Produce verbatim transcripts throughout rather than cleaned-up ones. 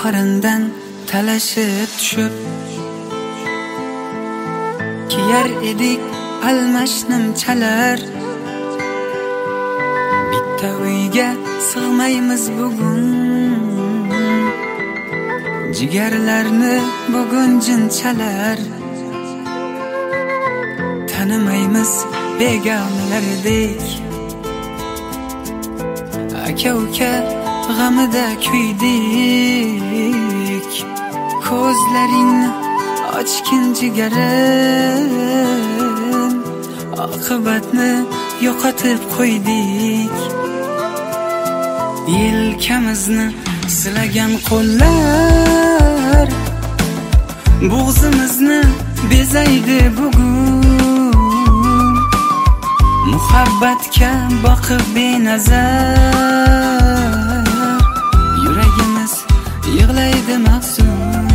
qorindan talashib tushib kiyar edik almash nimchalar. Bitta uyga sig'maymiz bugun, jigarlarni bugun jinchalar. Tanimaymiz begonalardek, aka uka g'amida kuydik. Ko'zlaringni ochgin jigarim, oqibatni yo'qotib qo'ydik. Yelkamizni silagan qo'llar bo'g'zimizni bezaydi bugun. Muhabbatga boqib benazar, yuragimiz yig'laydi mahzun.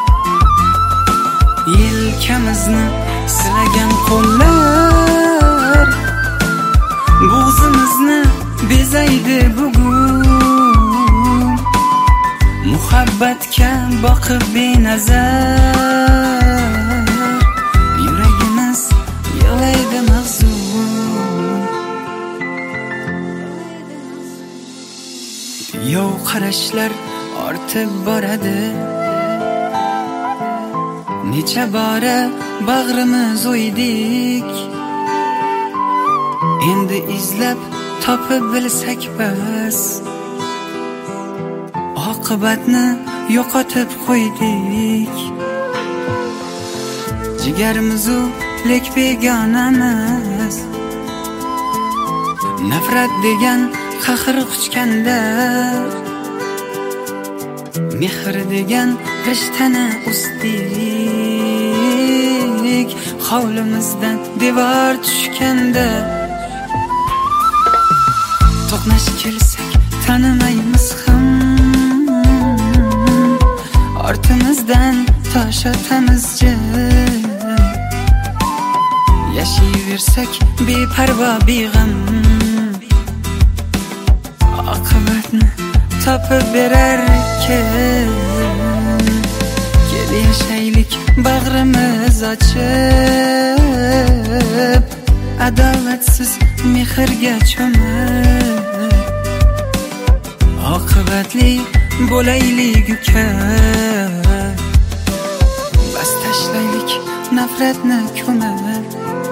Yelkamizni silagan qo'llar bo'g'zimizni bezaydi bugun. Muhabbatga boqib benazar, yuragimiz yig'laydi mahzun. Yov qarashlar ortib boradi, necha bora bag'rimiz o'ydik. Endi izlab topib bilsak bas, oqibatni yo'qotib qo'ydik. Jigarimizu lek begonamiz, nafrat degan qahr quchganda, mehr degan rishtani ustik. Hovlimizdan devor tushganda, to'qnash kelsak tanimaymiz ham, ortimizdan tosh otamizcha. Yashayversak beparvo beg'am, oqibatni topib berarkan. Kel yashaylik bag'rimiz ochib, adolatsiz mehrga cho'mib. Oqibatli bo'laylik uka, bas tashlaylik nafratni ko'mib.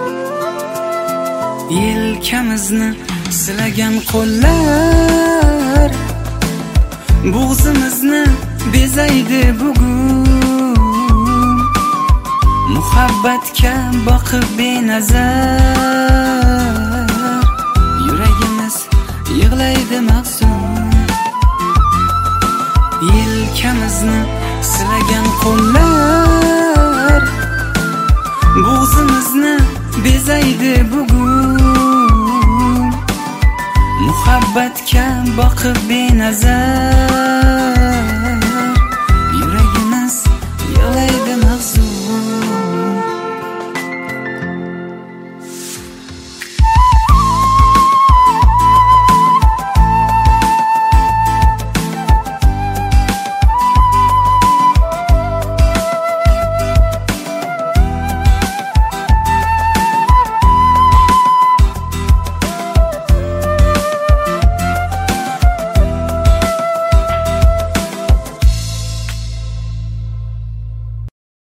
Yelkamizni silagan qo'llar bo'g'zimizni bezaydi bugun. Muhabbatga boqib benazar, yuragimiz yig'laydi mahzun. Yelkamizni silagan qo'llar bo'g'zimizni bezaydi bugun. Muhabbatga boqib benazar,